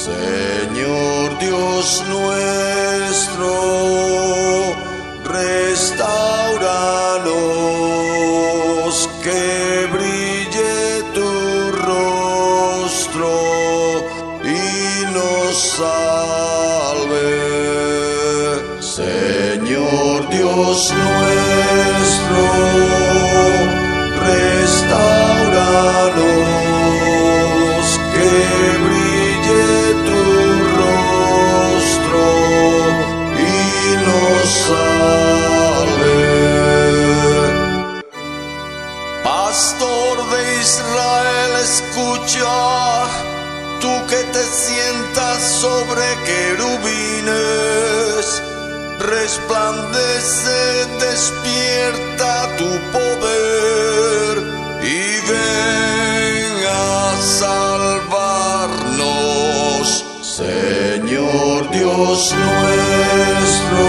Señor Dios nuestro, restauranos, que brille tu rostro y nos salve. Señor Dios nuestro, restauranos, que brille tu rostro y nos salve. Pastor de Israel, escucha, tú que te sientas sobre querubines, resplandece, despierta tu poder y ven a salvarnos. Señor Dios nuestro,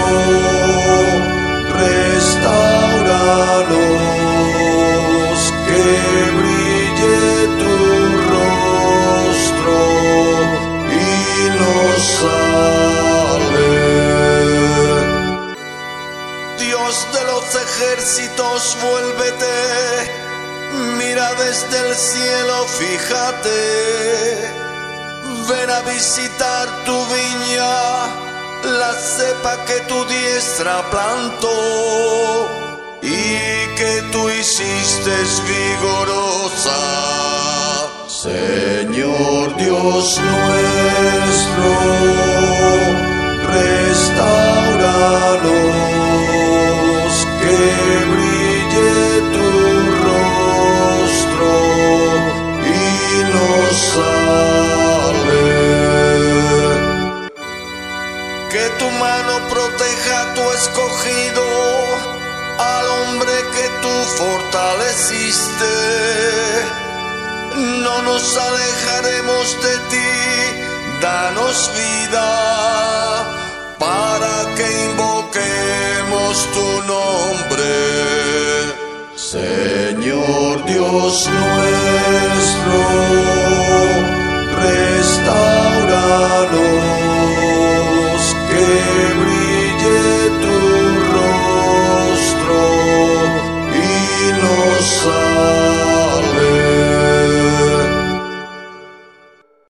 restauranos, que brille tu rostro y nos salve. Dios de los ejércitos, vuélvete, mira desde el cielo, fíjate, ven a visitar tu viña, la cepa que tu diestra plantó y que tú hiciste vigorosa. Señor Dios nuestro, restauranos, que brille tu rostro y nos salve. Que tu mano proteja a tu escogido, al hombre que tú fortaleciste. No nos alejaremos de ti, danos vida para que invoquemos tu nombre. Señor Dios nuestro,